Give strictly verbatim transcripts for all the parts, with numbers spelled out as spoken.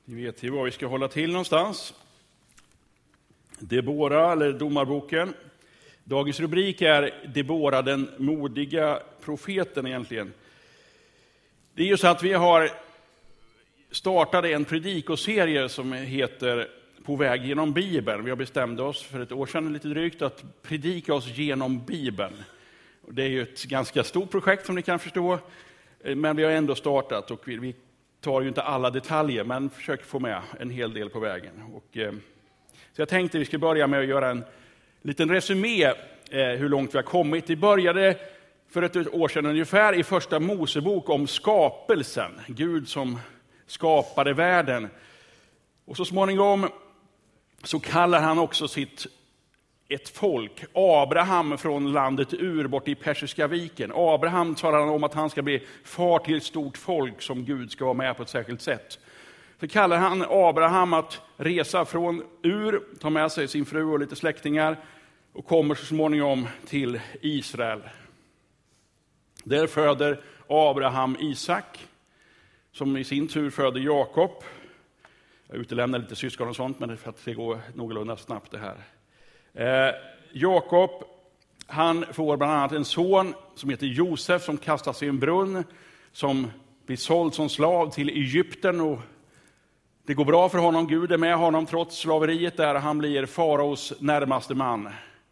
Ni vet ju var vi ska hålla till någonstans. Debora, eller Domarboken. Dagens rubrik är Debora, den modiga profeten egentligen. Det är ju så att vi har startat en predikoserie som heter På väg genom Bibeln. Vi har bestämt oss för ett år sedan lite drygt att predika oss genom Bibeln. Det är ju ett ganska stort projekt som ni kan förstå. Men vi har ändå startat och vi tar ju inte alla detaljer men försöker få med en hel del på vägen. Och, eh, så jag tänkte vi ska börja med att göra en liten resumé eh, hur långt vi har kommit. Vi började för ett år sedan ungefär i första Mosebok om skapelsen. Gud som skapade världen. Och så småningom så kallar han också sitt ett folk, Abraham från landet Ur bort i Persiska viken. Abraham talar om att han ska bli far till ett stort folk som Gud ska vara med på ett särskilt sätt. Så kallar han Abraham att resa från Ur, ta med sig sin fru och lite släktingar och kommer så småningom till Israel. Där föder Abraham Isak, som i sin tur föder Jakob. Jag utelämnar lite syskon och sånt, men det är för att det går någorlunda snabbt det här. Eh, Jakob, han får bland annat en son som heter Josef som kastas i en brunn, som blir såld som slav till Egypten och det går bra för honom. Gud är med honom trots slaveriet där. Han blir faraos närmaste man.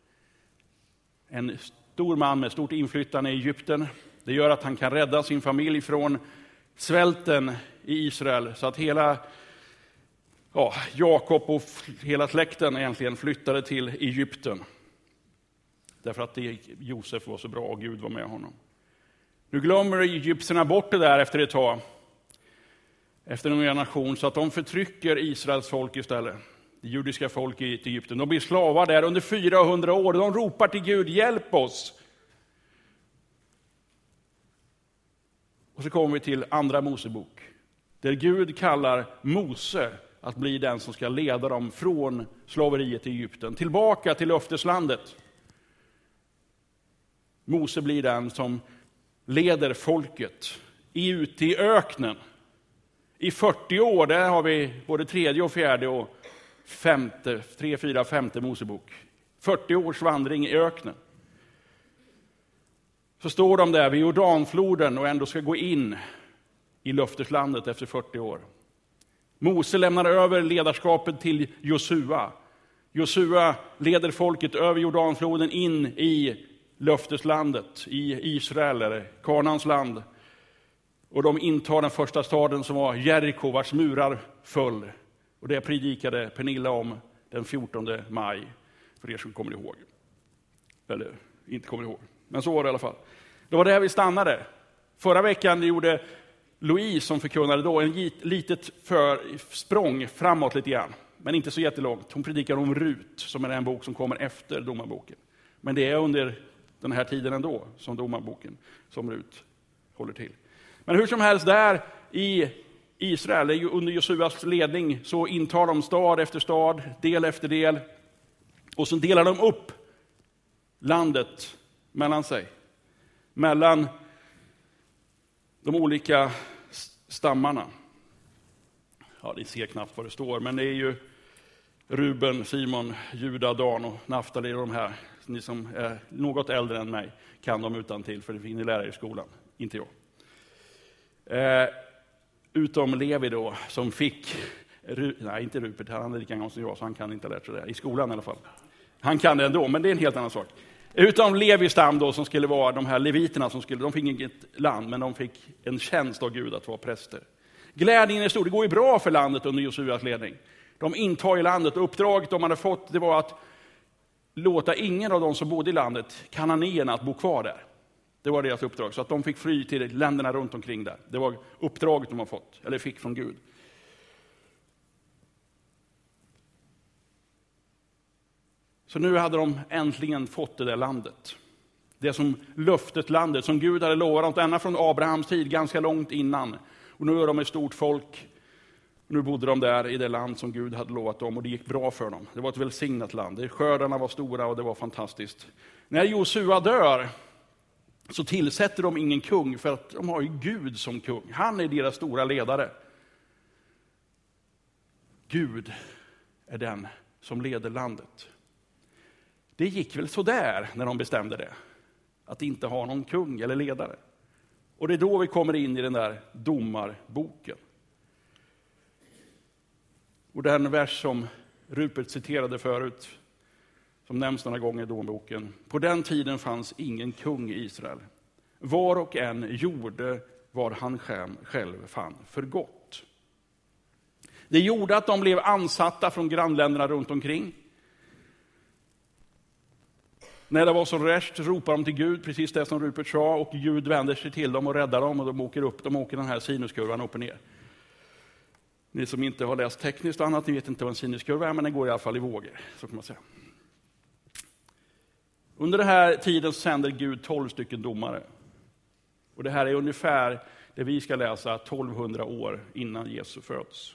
En stor man med stort inflytande i Egypten. Det gör att han kan rädda sin familj från svälten i Israel så att hela Ja, Jakob och hela släkten egentligen flyttade till Egypten. Därför att det, Josef var så bra och Gud var med honom. Nu glömmer egyptierna bort det där efter ett tag. Efter en generation så att de förtrycker Israels folk istället. Det judiska folk i Egypten. De blir slavar där under fyrahundra år. De ropar till Gud, hjälp oss. Och så kommer vi till andra Mosebok. Där Gud kallar Mose att bli den som ska leda dem från slaveriet i Egypten tillbaka till löfteslandet. Mose blir den som leder folket ut i öknen. I fyrtio år, där har vi både tredje och fjärde och femte, tre, fyra, femte Mosebok. fyrtio års vandring i öknen. Så står de där vid Jordanfloden och ändå ska gå in i löfteslandet efter fyrtio år. Mose lämnar över ledarskapet till Josua. Josua leder folket över Jordanfloden in i löfteslandet, i Israel eller Kanaans land. Och de intar den första staden som var Jeriko, vars murar föll. Och det predikade Pernilla om den fjortonde maj, för er som kommer ihåg. Eller inte kommer ihåg, men så var det i alla fall. Det var där vi stannade. Förra veckan gjorde Louise som förkunnade då en litet för språng framåt lite grann. Men inte så jättelångt. Hon predikar om Rut som är en bok som kommer efter Domarboken. Men det är under den här tiden ändå som Domarboken som Rut håller till. Men hur som helst där i Israel under Josuas ledning så intar de stad efter stad, del efter del. Och så delar de upp landet mellan sig. Mellan de olika stammarna. Ja, det ser knappt vad det står, men det är ju Ruben, Simon, Juda, Dan och Naftali och de här. Ni som är något äldre än mig kan de utan till för det finns lärare i skolan, inte jag. Eh, utom Levi då, som fick, Ru, nej inte Rupert, han är lika gammal som jag så han kan inte lära sig det, i skolan i alla fall. Han kan det ändå, men det är en helt annan sak. Utom Levi stam då som skulle vara de här leviterna som skulle, de fick inget land men de fick en tjänst av Gud att vara präster. Glädjen är stor, det går ju bra för landet under Josuas ledning. De intar i landet, uppdraget de hade fått det var att låta ingen av de som bodde i landet, kananéerna, att bo kvar där. Det var deras uppdrag, så att de fick fly till länderna runt omkring där. Det var uppdraget de har fått, eller fick från Gud. Så nu hade de äntligen fått det där landet. Det som löftet landet som Gud hade lovat ända från Abrahams tid, ganska långt innan. Och nu är de ett stort folk. Nu bodde de där i det land som Gud hade lovat dem och det gick bra för dem. Det var ett välsignat land. Skördarna var stora och det var fantastiskt. När Josua dör så tillsätter de ingen kung för att de har ju Gud som kung. Han är deras stora ledare. Gud är den som leder landet. Det gick väl så där när de bestämde det. Att inte ha någon kung eller ledare. Och det är då vi kommer in i den där domarboken. Och den vers som Rupert citerade förut, som nämns några gånger i domarboken. På den tiden fanns ingen kung i Israel. Var och en gjorde vad han själv fann för gott. Det gjorde att de blev ansatta från grannländerna runt omkring. När det var så värst ropade de till Gud, precis det som Rupert sa, och Gud vänder sig till dem och räddar dem och de åker upp, de åker den här sinuskurvan upp och ner. Ni som inte har läst tekniskt och annat, ni vet inte vad en sinuskurva är, men den går i alla fall i vågor, så kan man säga. Under den här tiden sänder Gud tolv stycken domare. Och det här är ungefär det vi ska läsa tolvhundra år innan Jesus föds.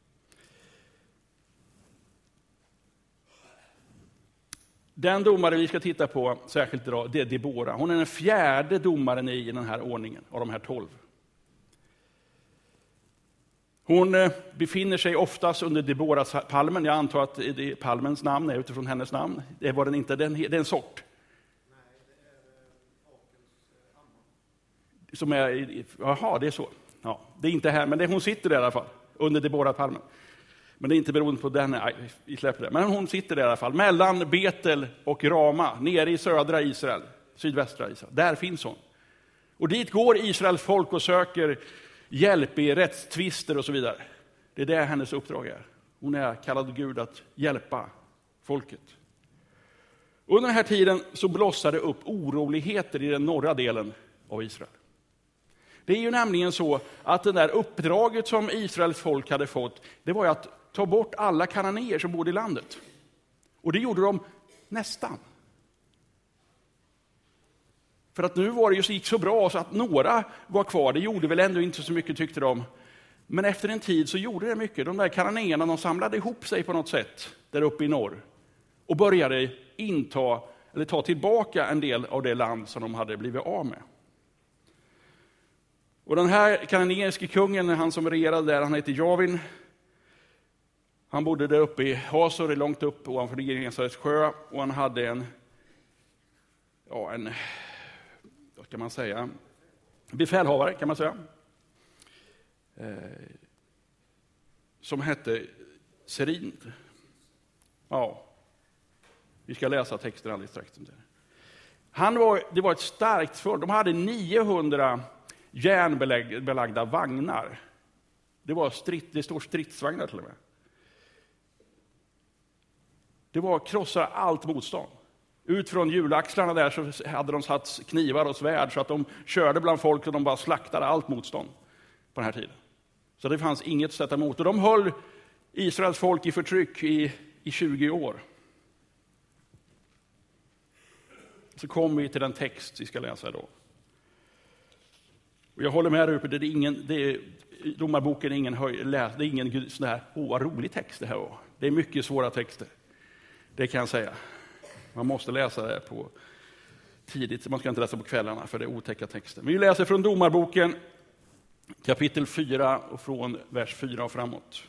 Den domare vi ska titta på särskilt idag, det är Debora. Hon är den fjärde domaren i den här ordningen av de här tolv. Hon befinner sig oftast under Deboras palmen. Jag antar att det, palmens namn är utifrån hennes namn. Det var den inte, den, det är en sort. Nej, det är Akens amma. Som är, jaha, det är så. Ja, det är inte här, men det, hon sitter där i alla fall, under Deboras palmen. Men det är inte beroende på den, nej, vi släpper det. Men hon sitter där i alla fall, mellan Betel och Rama, nere i södra Israel, sydvästra Israel. Där finns hon. Och dit går Israels folk och söker hjälp i rättstvister och så vidare. Det är det hennes uppdrag är. Hon är kallad av Gud att hjälpa folket. Under den här tiden så blossade upp oroligheter i den norra delen av Israel. Det är ju nämligen så att det där uppdraget som Israels folk hade fått, det var ju att ta bort alla kananéer som bodde i landet. Och det gjorde de nästan. För att nu var det ju så, gick så bra så att några var kvar. Det gjorde väl ändå inte så mycket, tyckte de. Men efter en tid så gjorde det mycket. De där kananéerna, de samlade ihop sig på något sätt där uppe i norr. Och började inta, eller ta tillbaka en del av det land som de hade blivit av med. Och den här kananéiske kungen, han som regerade där, han heter Javin. Han bodde där uppe i Hasor, långt upp ovanför Genesarets sjö. Och han hade en, ja en, vad kan man säga, befälhavare kan man säga. Eh, som hette Serind. Ja, vi ska läsa texten alldeles strax. Han var, det var ett starkt folk. De hade niohundra järnbelagda vagnar. Det var stritt, det står stridsvagnar till och med. Det var att krossa allt motstånd. Ut från hjulaxlarna där så hade de satt knivar och svärd så att de körde bland folk och de bara slaktade allt motstånd på den här tiden. Så det fanns inget att sätta emot. Och de höll Israels folk i förtryck i, i tjugo år. Så kommer vi till den text vi ska läsa idag. Och jag håller med dig uppe, det är ingen, det är, domarboken är ingen, höj, läs, det är ingen sån här, åh vad rolig text det här var. Det är mycket svåra texter, det kan jag säga. Man måste läsa det på tidigt, man ska inte läsa på kvällarna för det är otäcka texter. Men vi läser från domarboken, kapitel fyra och från vers fyra och framåt.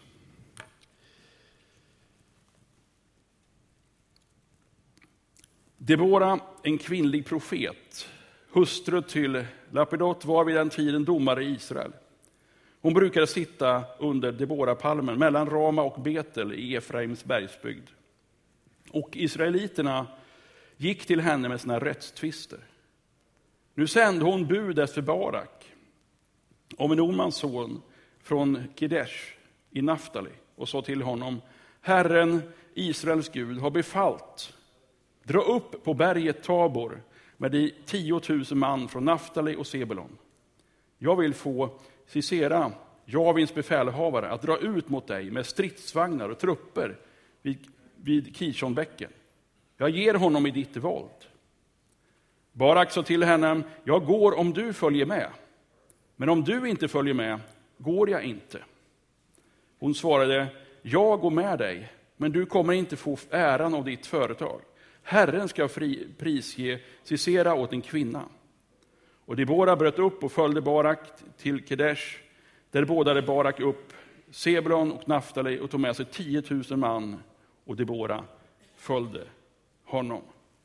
Debora, en kvinnlig profet, hustru till Lapidot, var vid den tiden domare i Israel. Hon brukade sitta under Debora-palmen mellan Rama och Betel i Efraims bergsbygd. Och israeliterna gick till henne med sina rättstvister. Nu sände hon bud efter Barak om en Omans son från Kedesh i Naftali och sa till honom: Herren, Israels Gud, har befallt, dra upp på berget Tabor med de tiotusen man från Naftali och Sebulon. Jag vill få Sisera, Javins befälhavare, att dra ut mot dig med stridsvagnar och trupper vid, vid Kishonbäcken. Jag ger honom i ditt våld. Barak sa till henne: jag går om du följer med, men om du inte följer med går jag inte. Hon svarade: jag går med dig, men du kommer inte få äran av ditt företag. Herren ska fri, prisge Sisera åt en kvinna. Och Debora bröt upp och följde Barak till Kedesh. Där bådade Barak upp Sebulon och Naftali och tog med sig tio tusen man, och Debora följde honom.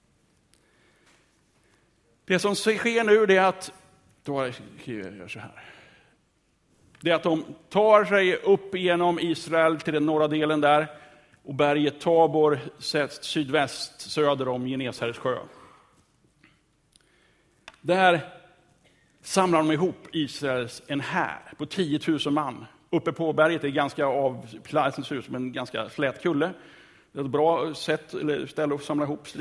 Det som sker nu är att, då jag gör så här. Det är att de tar sig upp genom Israel till den norra delen där, och berget Tabor sätts sydväst söder om Genesarets sjö. Där samlar de ihop Israels en här på tio tusen man. Uppe på berget är ganska av, platsen ser ut som en ganska slät kulle. Det är ett bra sätt, eller ställe att samla ihop,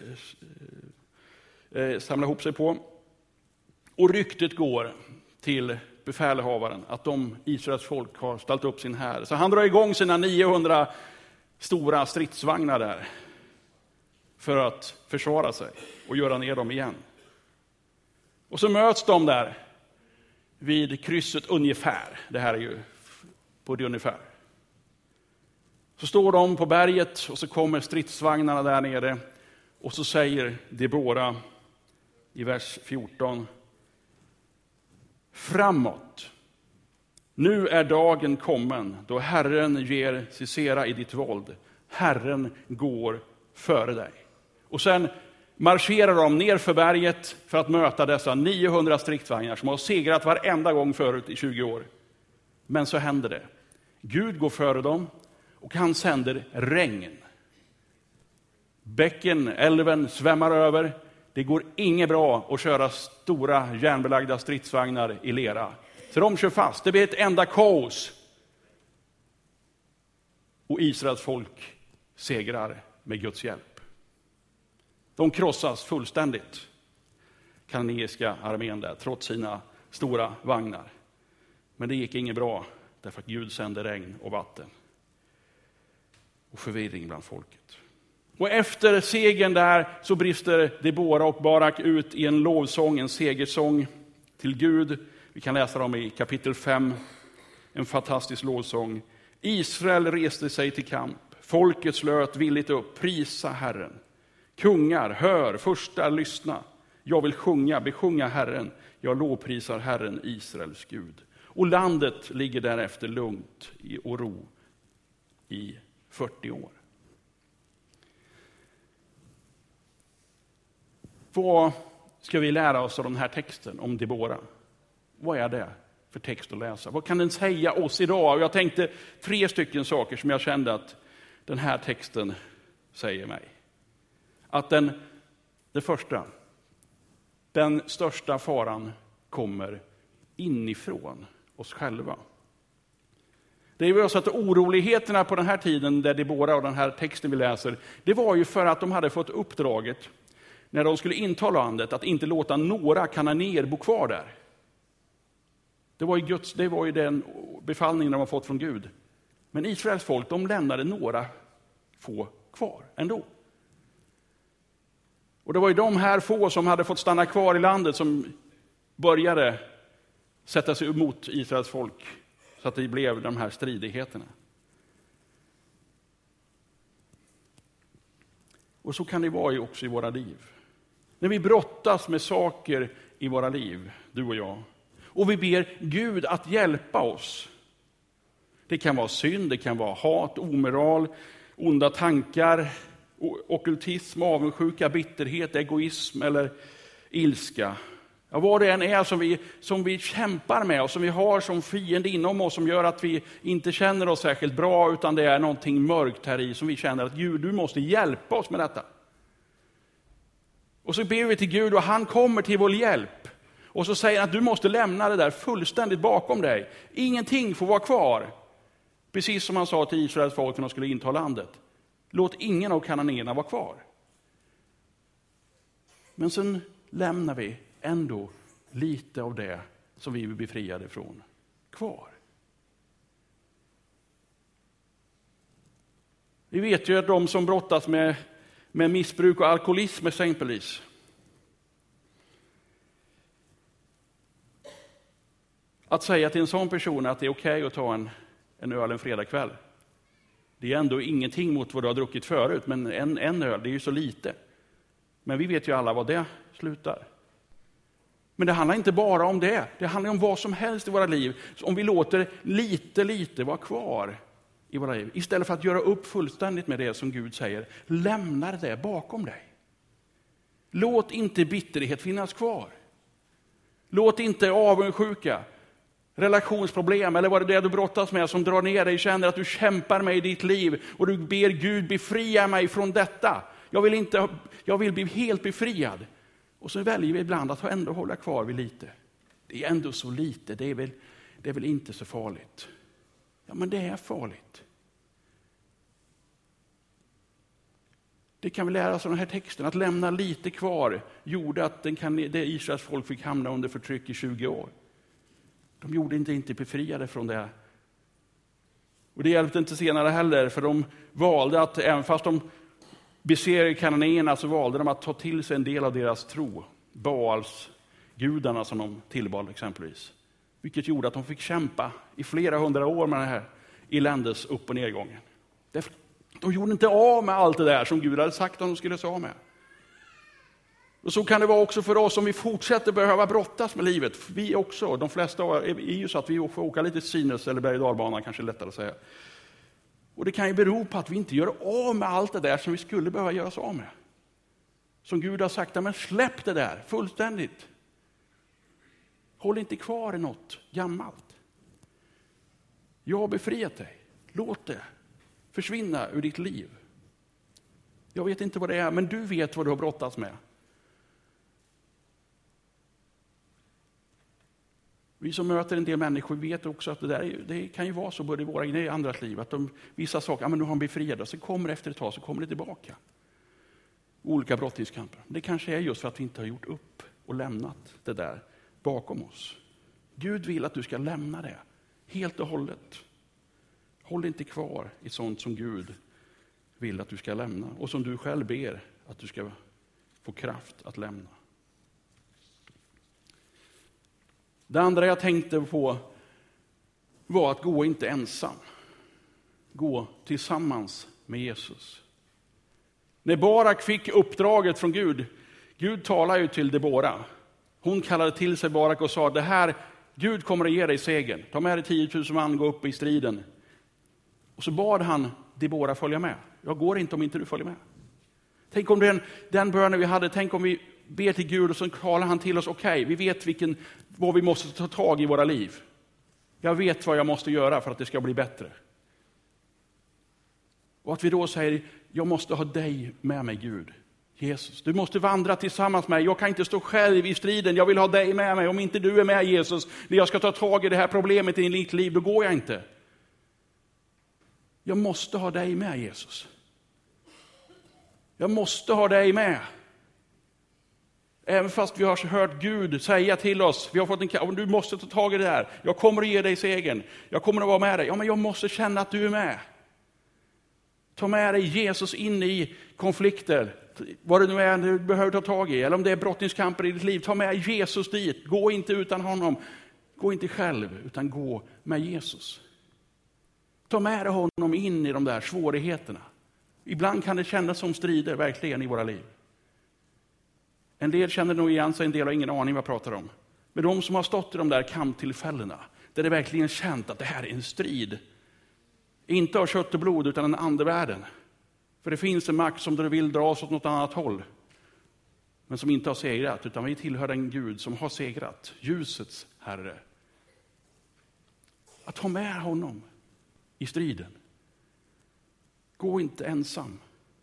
eh, samla ihop sig på. Och ryktet går till befälhavaren att de Israels folk har ställt upp sin här. Så han drar igång sina niohundra stora stridsvagnar där för att försvara sig och göra ner dem igen. Och så möts de där vid krysset ungefär. Det här är ju på det ungefär. Så står de på berget och så kommer stridsvagnarna där nere. Och så säger Debora i vers fjorton: framåt. Nu är dagen kommen då Herren ger Sisera i ditt våld. Herren går före dig. Och sen marscherar de ner för berget för att möta dessa niohundra stridsvagnar som har segrat varenda gång förut i tjugo år. Men så händer det. Gud går före dem och han sänder regn. Bäcken, älven svämmar över. Det går inget bra att köra stora järnbelagda stridsvagnar i lera. Så de kör fast. Det blir ett enda kaos. Och Israels folk segrar med Guds hjälp. De krossas fullständigt. Kananeiska armén där, trots sina stora vagnar. Men det gick inget bra, därför att Gud sände regn och vatten. Och förvirring bland folket. Och efter segern där så brister Debora och Barak ut i en lovsång, en segersång till Gud. Vi kan läsa dem i kapitel fem. En fantastisk lovsång. Israel reste sig till kamp. Folket slöt villigt upp. Prisa Herren. Kungar, hör, första, lyssna. Jag vill sjunga, besjunga Herren. Jag lovprisar Herren, Israels Gud. Och landet ligger därefter lugnt i och ro i fyrtio år. Vad ska vi lära oss av den här texten om Debora? Vad är det för text att läsa? Vad kan den säga oss idag? Jag tänkte tre stycken saker som jag kände att den här texten säger mig. Att den, det första, den största faran kommer inifrån oss själva. Det är ju så att oroligheterna på den här tiden, där Debora och den här texten vi läser, det var ju för att de hade fått uppdraget när de skulle inta landet att inte låta några kananéer bo kvar där. Det var ju Guds, det var ju den befallningen de har fått från Gud. Men Israels folk, de lämnade några få kvar ändå. Och det var ju de här få som hade fått stanna kvar i landet som började sätta sig emot Israels folk, så att det blev de här stridigheterna. Och så kan det vara ju också i våra liv. När vi brottas med saker i våra liv, du och jag, och vi ber Gud att hjälpa oss. Det kan vara synd, det kan vara hat, omoral, onda tankar, ockultism, avundsjuka, bitterhet, egoism eller ilska. Ja, vad det än är som vi, som vi kämpar med och som vi har som fiende inom oss, som gör att vi inte känner oss särskilt bra, utan det är någonting mörkt här i som vi känner att Gud, du måste hjälpa oss med detta. Och så ber vi till Gud och han kommer till vår hjälp. Och så säger han att du måste lämna det där fullständigt bakom dig. Ingenting får vara kvar. Precis som han sa till Israels folk när de skulle inta landet. Låt ingen av kananéerna vara kvar. Men sen lämnar vi ändå lite av det som vi blir befriade från kvar. Vi vet ju att de som brottas med, med missbruk och alkoholism exempelvis. Att säga till en sån person att det är okej att ta en, en öl en fredagkväll. Det är ändå ingenting mot vad du har druckit förut, men en, en öl, det är ju så lite. Men vi vet ju alla vad det slutar. Men det handlar inte bara om det. Det handlar om vad som helst i våra liv. Så om vi låter lite, lite vara kvar i våra liv. Istället för att göra upp fullständigt med det som Gud säger. Lämna det bakom dig. Låt inte bitterhet finnas kvar. Låt inte avundsjuka, relationsproblem eller vad det är du brottas med som drar ner dig, känner att du kämpar med i ditt liv och du ber Gud befria mig från detta. Jag vill, inte, jag vill bli helt befriad. Och så väljer vi ibland att ändå hålla kvar vid lite. Det är ändå så lite, det är väl, det är väl inte så farligt. Ja, men det är farligt. Det kan vi lära oss av den här texten. Att lämna lite kvar gjorde att den kan, det Israels folk fick hamna under förtryck i tjugo år. De gjorde inte, inte befriade från det. Och det hjälpte inte senare heller, för de valde att, även fast de besegrade kananéerna, så valde de att ta till sig en del av deras tro. Baals gudarna som de tillbad exempelvis. Vilket gjorde att de fick kämpa i flera hundra år med den här eländes upp- och nedgången. Därför, de gjorde inte av med allt det där som Gud hade sagt att de skulle ta av med. Och så kan det vara också för oss om vi fortsätter behöva brottas med livet. Vi också, de flesta är ju så att vi får åka lite sinnes eller berg- och dalbana, kanske lättare att säga. Och det kan ju bero på att vi inte gör av med allt det där som vi skulle behöva göra oss av med. Som Gud har sagt, men släpp det där fullständigt. Håll inte kvar i något gammalt. Jag har befriat dig. Låt det försvinna ur ditt liv. Jag vet inte vad det är, men du vet vad du har brottats med. Vi som möter en del människor vet också att det, där, det kan ju vara så både i våra egna och andras liv. Att de, vissa saker, ja, men nu har han befriad och så kommer efter ett tag så kommer det tillbaka. Olika brottningskamper. Det kanske är just för att vi inte har gjort upp och lämnat det där bakom oss. Gud vill att du ska lämna det helt och hållet. Håll inte kvar i sånt som Gud vill att du ska lämna. Och som du själv ber att du ska få kraft att lämna. Det andra jag tänkte på var att gå inte ensam. Gå tillsammans med Jesus. När Barak fick uppdraget från Gud, Gud talade ju till Debora. Hon kallade till sig Barak och sa, det här, Gud kommer att ge dig segern. Ta med dig tio tusen man, gå upp i striden. Och så bad han Debora följa med. Jag går inte om inte du följer med. Tänk om den, den bönen vi hade, tänk om vi ber till Gud och så talar han till oss, okej, okay, vi vet vilken, vad vi måste ta tag i våra liv. Jag vet vad jag måste göra för att det ska bli bättre. Och att vi då säger, jag måste ha dig med mig Gud. Jesus, du måste vandra tillsammans med mig. Jag kan inte stå själv i striden, jag vill ha dig med mig. Om inte du är med Jesus, när jag ska ta tag i det här problemet i ditt liv, då går jag inte. Jag måste ha dig med Jesus. Jag måste ha dig med. Även fast vi har hört Gud säga till oss, vi har fått en, du måste ta tag i det här. Jag kommer att ge dig segern. Jag kommer att vara med dig. Ja, men jag måste känna att du är med. Ta med dig Jesus in i konflikter. Vad det nu är du behöver ta tag i. Eller om det är brottningskamper i ditt liv. Ta med Jesus dit. Gå inte utan honom. Gå inte själv, utan gå med Jesus. Ta med honom in i de där svårigheterna. Ibland kan det kännas som strider verkligen i våra liv. En del känner nog igen sig, en del har ingen aning vad jag pratar om. Men de som har stått i de där kamptillfällena, där det verkligen känt att det här är en strid. Inte av kött och blod utan en andevärlden. För det finns en makt som du vill dra oss åt något annat håll. Men som inte har segrat, utan vi tillhör en Gud som har segrat. Ljusets Herre. Att ha med honom i striden. Gå inte ensam.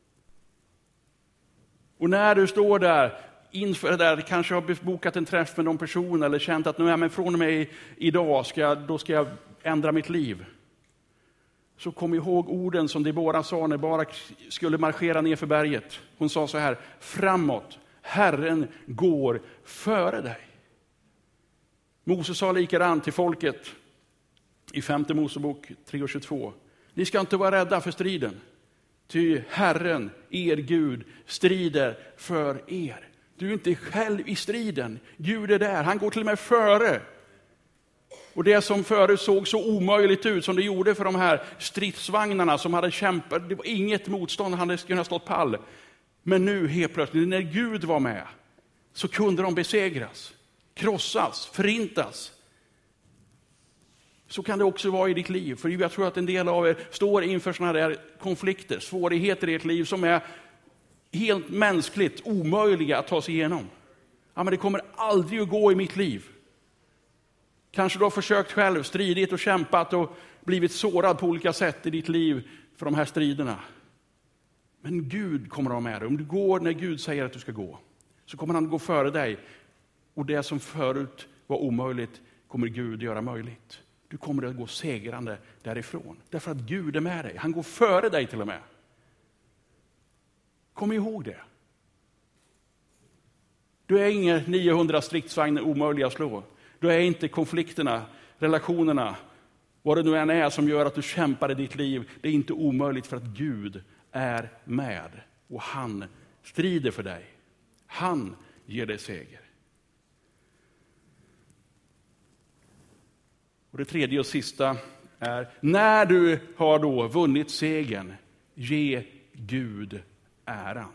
Och när du står där inför det där, kanske har bokat en träff med någon person eller känt att nu är men från och med idag ska jag, då ska jag ändra mitt liv. Så kom ihåg orden som Debora sa när Barak skulle marschera ner för berget. Hon sa så här, framåt, Herren går före dig. Moses sa likadant till folket i femte Mosebok tre och tjugotvå. Ni ska inte vara rädda för striden. Ty Herren, er Gud, strider för er. Du är inte själv i striden. Gud är där. Han går till och med före. Och det som förut såg så omöjligt ut som det gjorde för de här stridsvagnarna som hade kämpat. Det var inget motstånd, han hade kunnat stått pall. Men nu helt plötsligt, när Gud var med, så kunde de besegras. krossas, förintas. Så kan det också vara i ditt liv. För jag tror att en del av er står inför sådana här konflikter, svårigheter i ert liv som är helt mänskligt omöjliga att ta sig igenom. Ja, men det kommer aldrig att gå i mitt liv. Kanske du har försökt själv, stridit och kämpat och blivit sårad på olika sätt i ditt liv för de här striderna. Men Gud kommer att ha med dig. Om du går när Gud säger att du ska gå, så kommer han gå före dig. Och det som förut var omöjligt kommer Gud göra möjligt. Du kommer att gå segrande därifrån. Därför att Gud är med dig. Han går före dig till och med. Kom ihåg det. Du är ingen niohundra stridsvagnar omöjliga att slå. Du är inte konflikterna, relationerna, vad det nu än är som gör att du kämpar i ditt liv. Det är inte omöjligt för att Gud är med. Och han strider för dig. Han ger dig seger. Och det tredje och sista är, när du har då vunnit segern, ge Gud äran.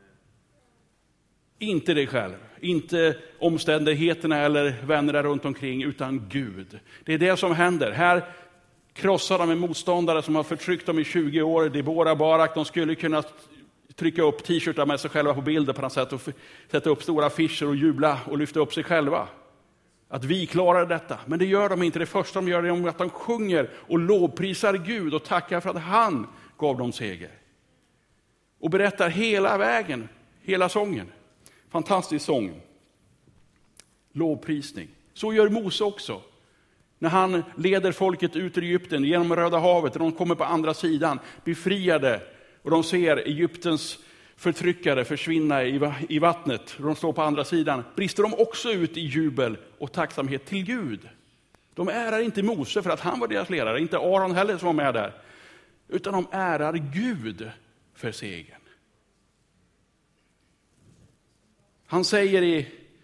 Inte dig själv, inte omständigheterna eller vännerna runt omkring, utan Gud. Det är det som händer. Här krossar de en motståndare som har förtryckt dem i tjugo år. Debora, Barak, de skulle kunna trycka upp t-shirtar med sig själva på bilder på något sätt och sätta upp stora affischer och jubla och lyfta upp sig själva. Att vi klarar detta. Men det gör de inte. Det första de gör är att de sjunger och lovprisar Gud och tackar för att han gav dem seger. Och berättar hela vägen, hela sången. Fantastisk sång. Lovprisning. Så gör Mose också. När han leder folket ut ur Egypten genom Röda havet. Och de kommer på andra sidan befriade. Och de ser Egyptens förtryckare försvinna i vattnet. Och de står på andra sidan. Brister de också ut i jubel och tacksamhet till Gud. De ärar inte Mose för att han var deras ledare. Inte Aron heller som var med där. Utan de ärar Gud för segern. Han säger i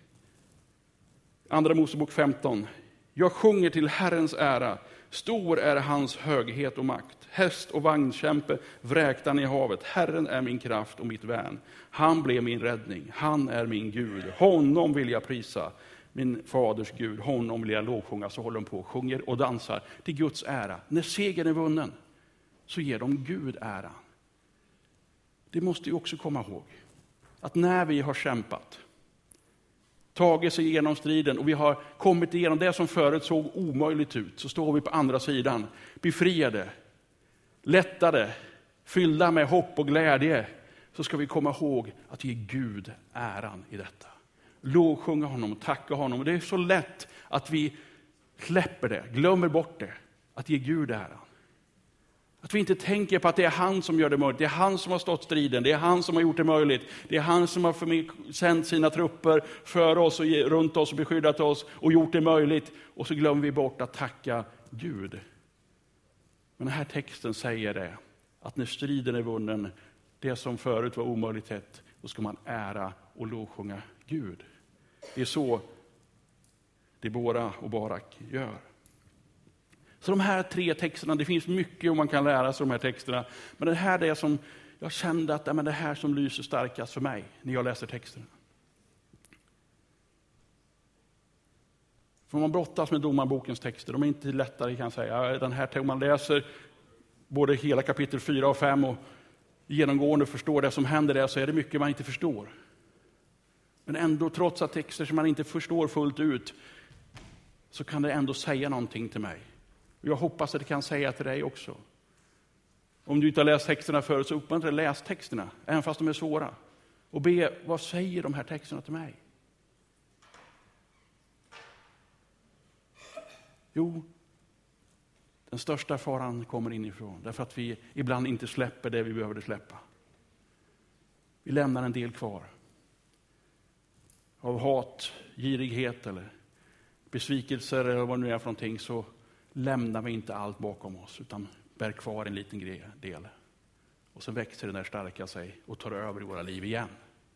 Andra Mosebok femton. Jag sjunger till Herrens ära. Stor är hans höghet och makt. Häst och vagnkämpe vräkte han i havet. Herren är min kraft och mitt värn. Han blev min räddning. Han är min Gud. Honom vill jag prisa. Min faders Gud. Honom vill jag lovsjunga. Så håller de på och sjunger och dansar till Guds ära. När segern är vunnen så ger de Gud ära. Det måste ju också komma ihåg. Att när vi har kämpat, tagit sig igenom striden och vi har kommit igenom det som förut såg omöjligt ut, så står vi på andra sidan befriade, lättade, fyllda med hopp och glädje. Så ska vi komma ihåg att ge Gud äran i detta. Lovsjunga honom och tacka honom. Och det är så lätt att vi släpper det, glömmer bort det, att ge Gud äran. Att vi inte tänker på att det är han som gör det möjligt. Det är han som har stått striden. Det är han som har gjort det möjligt. Det är han som har sänt sina trupper för oss och runt oss och beskyddat oss och gjort det möjligt. Och så glömmer vi bort att tacka Gud. Men den här texten säger det. Att när striden är vunnen, det som förut var omöjligt, då ska man ära och lovsjunga Gud. Det är så Debora och Barak gör. Så de här tre texterna, det finns mycket om man kan lära sig de här texterna. Men det här är det som jag kände att det är det här som lyser starkast för mig när jag läser texterna. För man brottas med domarbokens texter, de är inte lättare kan jag säga. Den här om man läser både hela kapitel fyra och fem och genomgående förstår det som händer där, så är det mycket man inte förstår. Men ändå, trots att texter som man inte förstår fullt ut, så kan det ändå säga någonting till mig. Jag hoppas att det kan säga till dig också. Om du inte har läst texterna förut, så uppmuntrar jag läs texterna, även fast de är svåra. Och be, vad säger de här texterna till mig? Jo, den största faran kommer inifrån. Därför att vi ibland inte släpper det vi behöver släppa. Vi lämnar en del kvar. Av hat, girighet eller besvikelser eller vad det nu är för någonting, så lämnar vi inte allt bakom oss utan bär kvar en liten del. Och så växer den där starka sig och tar över i våra liv igen.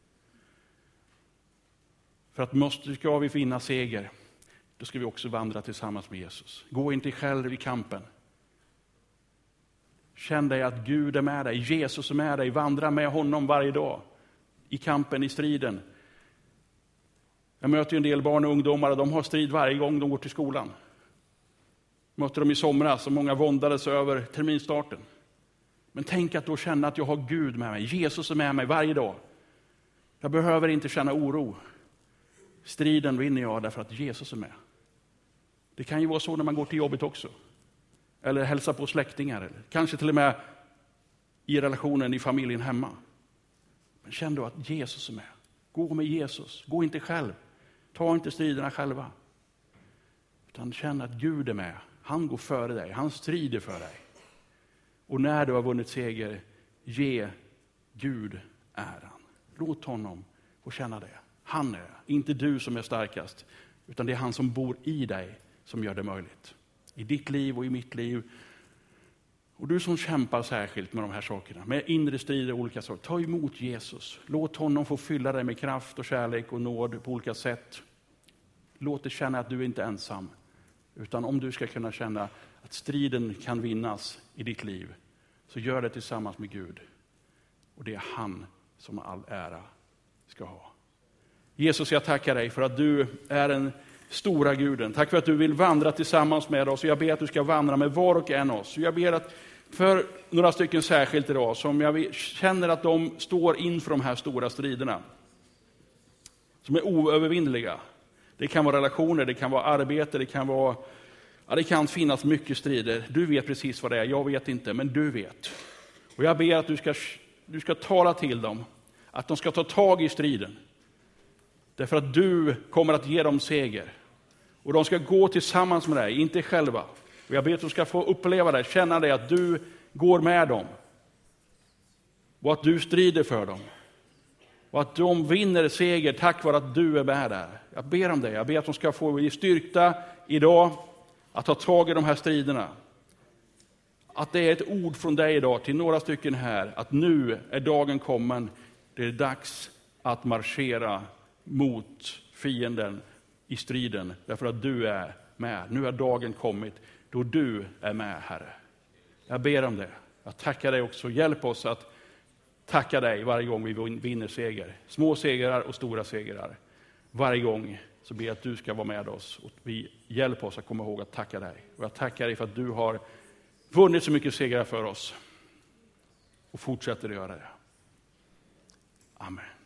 För att måste, ska vi finna seger, då ska vi också vandra tillsammans med Jesus. Gå inte själv i kampen. Känn dig att Gud är med dig, Jesus är med dig, vandra med honom varje dag. I kampen, i striden. Jag möter ju en del barn och ungdomar och de har strid varje gång de går till skolan. Jag möter dem i somras och många våndades över terminstarten. Men tänk att då känna att jag har Gud med mig. Jesus är med mig varje dag. Jag behöver inte känna oro. Striden vinner jag därför att Jesus är med. Det kan ju vara så när man går till jobbet också. Eller hälsar på släktingar. Eller kanske till och med i relationen i familjen hemma. Men känn då att Jesus är med. Gå med Jesus. Gå inte själv. Ta inte striderna själva. Utan känn att Gud är med. Han går före dig. Han strider för dig. Och när du har vunnit seger, ge Gud äran. Låt honom få känna det. Han är, inte du som är starkast, utan det är han som bor i dig som gör det möjligt. I ditt liv och i mitt liv. Och du som kämpar särskilt med de här sakerna, med inre strider och olika saker, ta emot Jesus. Låt honom få fylla dig med kraft och kärlek och nåd på olika sätt. Låt dig känna att du inte är ensam. Utan om du ska kunna känna att striden kan vinnas i ditt liv, så gör det tillsammans med Gud. Och det är han som all ära ska ha. Jesus, jag tackar dig för att du är den stora guden. Tack för att du vill vandra tillsammans med oss. Och jag ber att du ska vandra med var och en av oss. Och jag ber att för några stycken särskilt idag, som jag känner att de står inför de här stora striderna, som är oövervinnliga. Det kan vara relationer, det kan vara arbete, det kan vara... Ja, det kan finnas mycket strider. Du vet precis vad det är, jag vet inte, men du vet. Och jag ber att du ska, du ska tala till dem, att de ska ta tag i striden. Därför att du kommer att ge dem seger. Och de ska gå tillsammans med dig, inte själva. Och jag ber att de ska få uppleva det, känna det, att du går med dem. Och att du strider för dem. Och att de vinner seger tack vare att du är med där. Jag ber om det, jag ber att de ska få bli styrkta idag, att ta tag i de här striderna. Att det är ett ord från dig idag till några stycken här. Att nu är dagen kommen. Det är dags att marschera mot fienden i striden. Därför att du är med. Nu är dagen kommit då du är med, Herre. Jag ber om det. Jag tackar dig också. Hjälp oss att tacka dig varje gång vi vinner seger. Små segrar och stora segrar. Varje gång så ber jag att du ska vara med oss. Och vi hjälper oss att komma ihåg att tacka dig. Och jag tackar dig för att du har vunnit så mycket segrar för oss. Och fortsätter att göra det. Amen.